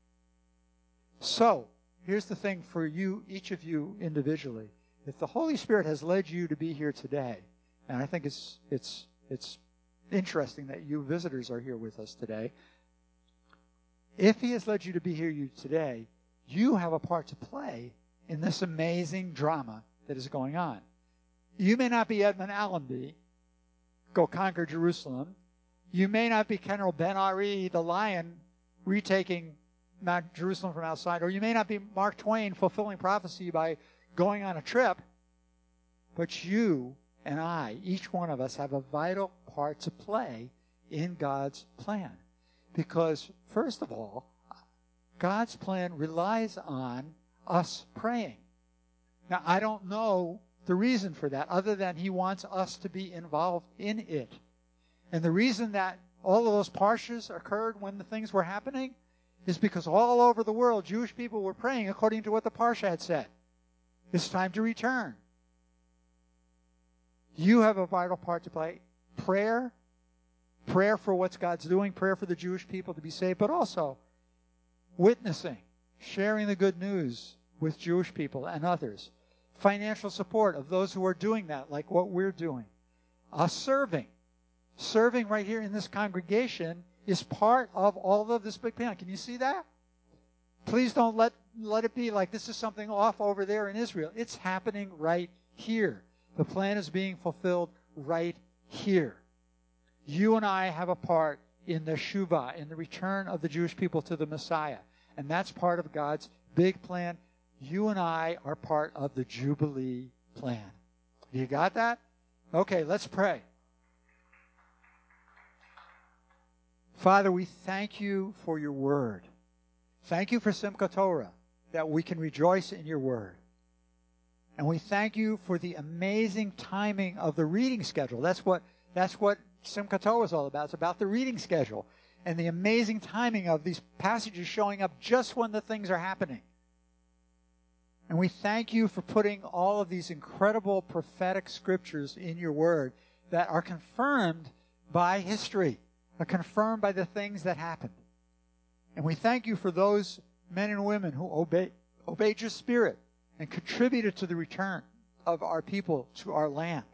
S2: So, here's the thing for you, each of you individually. If the Holy Spirit has led you to be here today, and I think it's interesting that you visitors are here with us today, if he has led you to be here today, you have a part to play in this amazing drama that is going on. You may not be Edmund Allenby, go conquer Jerusalem. You may not be General Ben-Ari, the lion, retaking Mount Jerusalem from outside. Or you may not be Mark Twain fulfilling prophecy by going on a trip. But you and I, each one of us, have a vital part to play in God's plan. Because, first of all, God's plan relies on us praying. Now, I don't know the reason for that, other than he wants us to be involved in it. And the reason that all of those parshas occurred when the things were happening is because all over the world, Jewish people were praying according to what the parsha had said. It's time to return. You have a vital part to play. Prayer for what God's doing, prayer for the Jewish people to be saved, but also witnessing, sharing the good news with Jewish people and others. Financial support of those who are doing that, like what we're doing. Serving. Serving right here in this congregation is part of all of this big plan. Can you see that? Please don't let it be like this is something off over there in Israel. It's happening right here. The plan is being fulfilled right here. You and I have a part in the Shuvah, in the return of the Jewish people to the Messiah. And that's part of God's big plan. You and I are part of the Jubilee plan. You got that? Okay, let's pray. Father, we thank you for your word. Thank you for Simchat Torah, that we can rejoice in your word. And we thank you for the amazing timing of the reading schedule. That's what Simchat Torah is all about. It's about the reading schedule and the amazing timing of these passages showing up just when the things are happening. And we thank you for putting all of these incredible prophetic scriptures in your word that are confirmed by history, are confirmed by the things that happened. And we thank you for those men and women who obeyed your spirit and contributed to the return of our people to our land.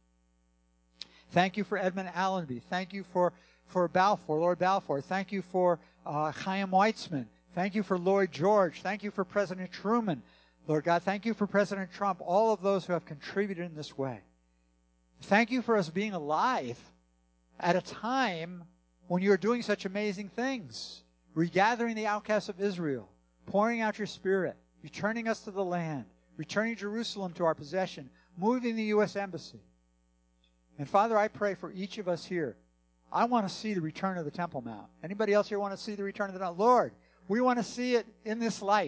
S2: Thank you for Edmund Allenby. Thank you for Balfour, Lord Balfour. Thank you for Chaim Weizmann. Thank you for Lloyd George. Thank you for President Truman. Lord God, thank you for President Trump, all of those who have contributed in this way. Thank you for us being alive at a time when you are doing such amazing things, regathering the outcasts of Israel, pouring out your Spirit, returning us to the land, returning Jerusalem to our possession, moving the U.S. Embassy. And Father, I pray for each of us here. I want to see the return of the Temple Mount. Anybody else here want to see the return of the Mount? Lord, we want to see it in this life.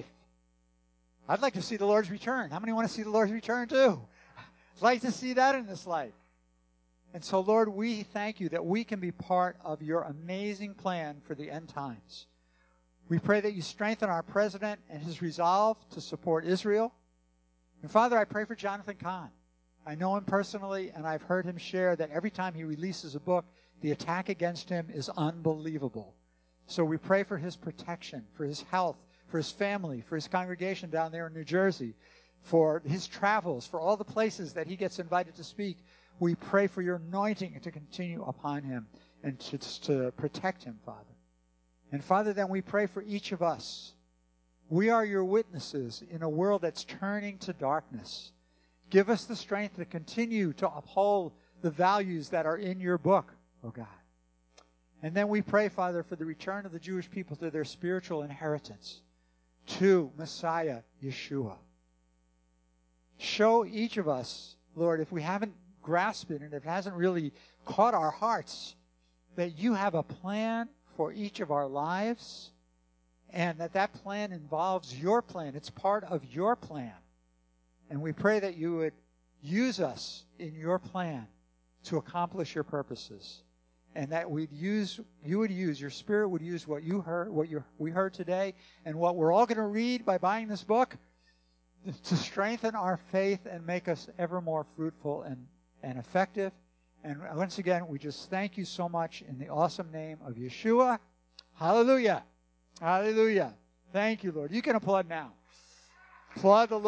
S2: I'd like to see the Lord's return. How many want to see the Lord's return too? I'd like to see that in this life. And so, Lord, we thank you that we can be part of your amazing plan for the end times. We pray that you strengthen our president and his resolve to support Israel. And Father, I pray for Jonathan Cahn. I know him personally, and I've heard him share that every time he releases a book, the attack against him is unbelievable. So we pray for his protection, for his health, for his family, for his congregation down there in New Jersey, for his travels, for all the places that he gets invited to speak. We pray for your anointing to continue upon him and to protect him, Father. And Father, then we pray for each of us. We are your witnesses in a world that's turning to darkness. Give us the strength to continue to uphold the values that are in your book, oh God. And then we pray, Father, for the return of the Jewish people to their spiritual inheritance, to Messiah Yeshua. Show each of us, Lord, if we haven't grasped it and if it hasn't really caught our hearts, that you have a plan for each of our lives and that plan involves your plan. It's part of your plan. And we pray that you would use us in your plan to accomplish your purposes. And that your Spirit would use what you heard, we heard today, and what we're all going to read by buying this book to strengthen our faith and make us ever more fruitful and effective. And once again, we just thank you so much in the awesome name of Yeshua. Hallelujah. Hallelujah. Thank you, Lord. You can applaud now. Applaud the Lord.